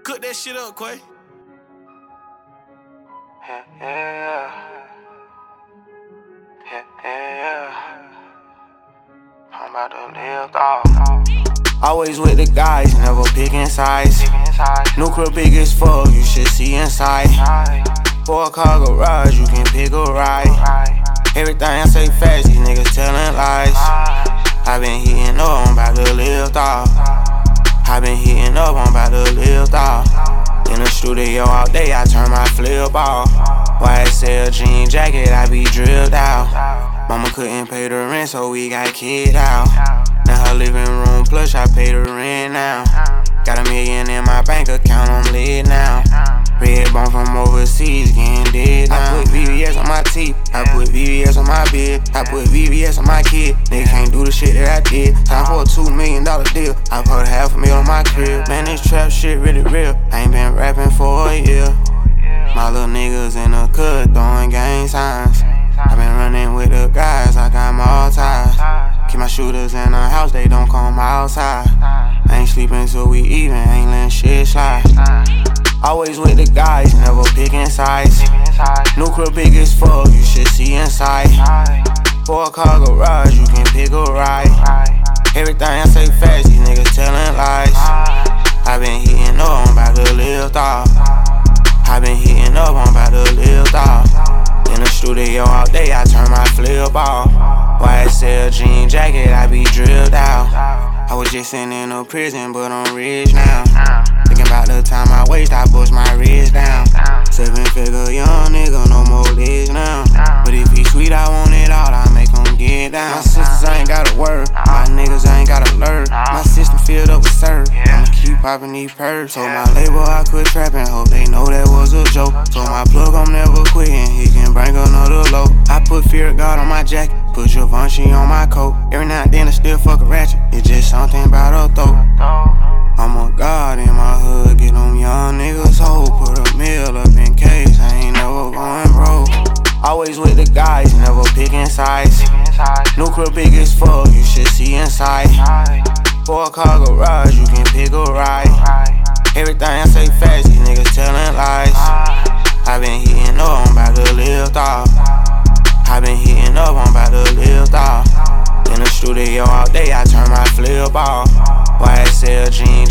Cook that shit up, Quay. I'm about to live off. Always with the guys, never picking sides. New crib big as fuck, you should see inside. 4-car garage, you can pick a ride. Everything I say fast, these niggas telling lies. I been hitting up, I'm about to live off. I been hitting up, I'm about to live off. In the studio all day, I turn my flip off. YSL jean jacket, I be drilled out. Mama couldn't pay the rent, so we got kicked out. Now her living room plush, I pay the rent now. Got $1 million in my bank account, I'm lit now. Red bone from overseas, getting dead now. I put VVS on my teeth, I put VVS on my bed, I put VVS on my kid. Nigga can't do the shit that I did. Time for a $2 million deal, I put $500,000 on my crib. Man, this trap shit really real, I ain't been rapping for a year. My little niggas in the cut throwing gang signs. I been running with the guys, I got my all ties. Keep my shooters in the house, they don't come outside. Ain't sleeping till we even, ain't letting shit slide. Always with the guys, never picking sides. New crib big as fuck, you should see inside. 4-car garage, you can pick a ride. Everything I say fast, these niggas telling lies. I been hitting up, I'm about to live off. I been hitting up, I'm about to live off. In the studio all day, I turn my flip off. YSL jean jacket, I be drilled out. I was just sitting in a prison, but I'm rich now. Thinking about the time I waste, I bust my wrist down. 7-figure young nigga, no more legs now. But if he sweet, I want it all, I make him get down. My sisters ain't gotta work, my niggas ain't gotta alert. My system filled up with syrup, I'ma keep popping these perks. Told my label I quit trapping, hope they know that was a joke. Told my plug I'm never quitting, he can bring another load. I put Fear of God on my jacket, put Givenchy on my coat. Every now and then I still fuck a ratchet, it's just something about her throat. I'm a god in my hood, get them young niggas hoe. Put a meal up in case, I ain't never going broke. Always with the guys, never picking sides. New crib big as fuck, you should see inside. 4-car garage, you can pick a ride. Everything I say fast, these niggas telling lies. I been hitting up, I'm about to live off. I been hitting up, I'm about to live off. In the studio all day, I turn my flip off. YSL jean